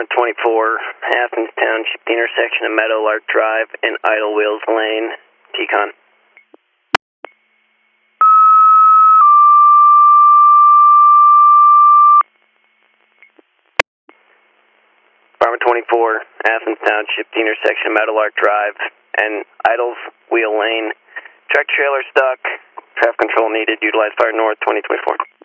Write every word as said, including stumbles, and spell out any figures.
Department twenty-four, Athens Township, the intersection of Meadowlark Drive and Idle Wheels Lane, T-Con. Department twenty-four, Athens Township, the intersection of Meadowlark Drive and Idle Wheel Lane. Tractor trailer stuck. Traffic control needed. Utilize Fire North twenty twenty-four.